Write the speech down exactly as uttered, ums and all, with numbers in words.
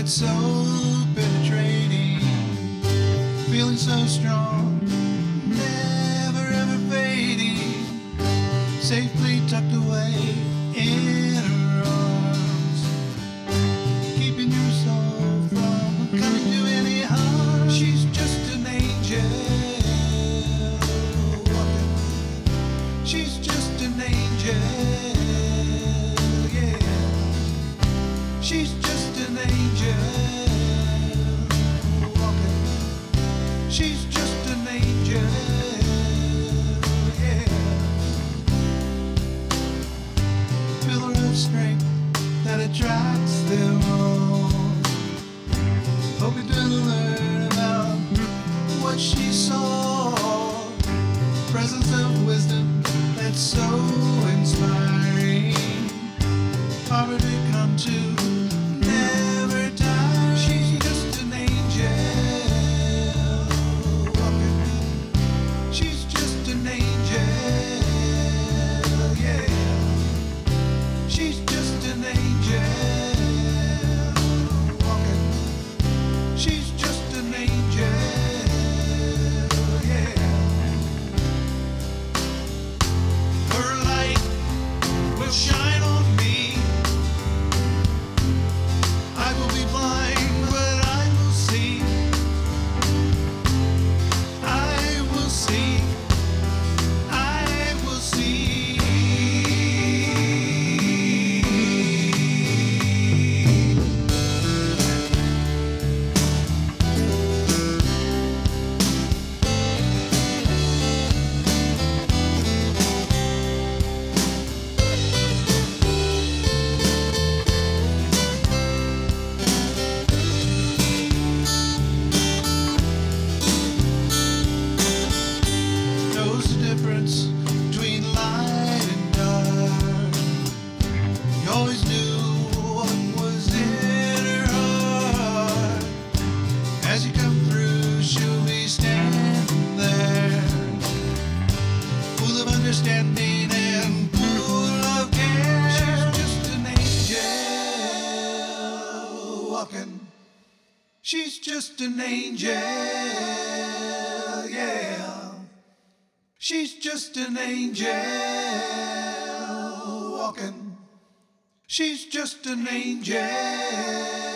that's so penetrating, feeling so strong, never ever fading, safely tucked away in her arms, keeping your soul from coming to any harm. She's just an angel walking. She's just an angel, yeah. She's just an angel walking. She's just an angel, yeah. Pillar of strength that attracts them all. Hoping to learn about what she saw. Presence of wisdom that's so inspiring. Hard to come to, never die. She's just an angel walking. She's just an angel, yeah. She's just an angel walking. She's just an angel, yeah. Her light will shine on me. I will be blind, but I will see. I will see. I will see. Knows the difference between light and dark. You always knew what was in her heart. As you come through, she'll be standing there, full of understanding and full of care. She's just an angel walking. She's just an angel, yeah. She's just an angel walking. She's just an angel.